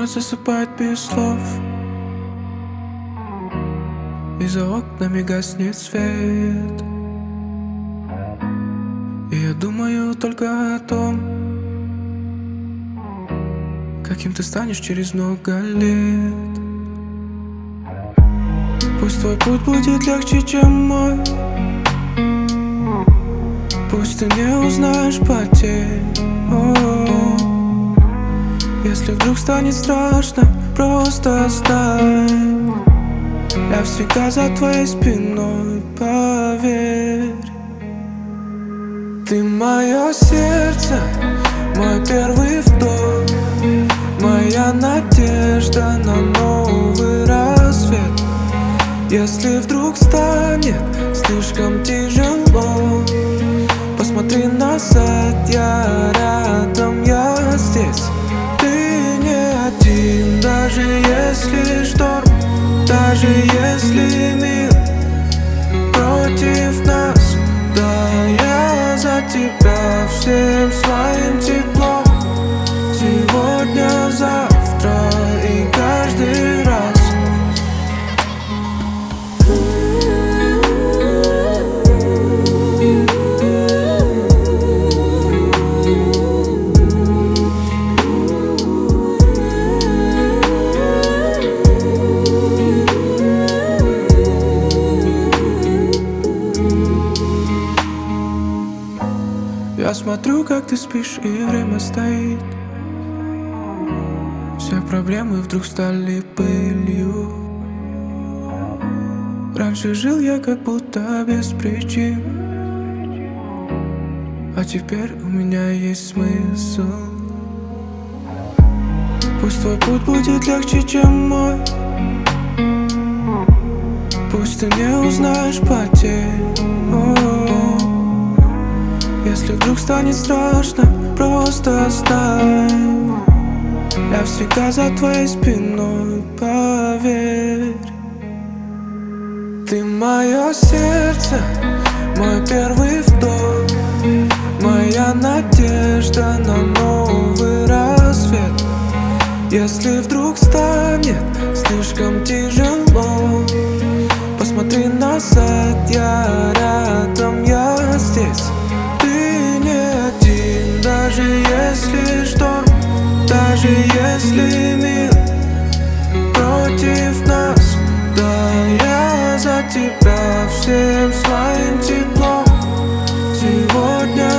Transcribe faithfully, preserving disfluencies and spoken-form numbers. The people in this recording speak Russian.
ночь засыпает без слов, и за окнами гаснет свет. И я думаю только о том, каким ты станешь через много лет. Пусть твой путь будет легче, чем мой, пусть ты не узнаешь потерь. О-о-о. Если вдруг станет страшно, просто знай, я всегда за твоей спиной, поверь. Ты мое сердце, мой первый вдох, моя надежда на новый рассвет. Если вдруг станет слишком тяжело, посмотри назад, я рядом, я здесь. Ты не один, даже если шторм, даже если мир против нас. Да, я за тебя всем своим теплом, сегодня, завтра и каждый раз. Я смотрю, как ты спишь, и время стоит. Все проблемы вдруг стали пылью. Раньше жил я как будто без причин, а теперь у меня есть смысл. Пусть твой путь будет легче, чем мой, пусть ты не узнаешь потерь. О-о-о. Если вдруг станет страшно, просто знай, я всегда за твоей спиной, поверь. Ты мое сердце, мой первый вдох, моя надежда на новый рассвет. Если вдруг станет слишком тяжело, посмотри назад, я рядом, я здесь. Даже если шторм, даже если мир против нас. Да, я за тебя всем своим теплом, сегодня,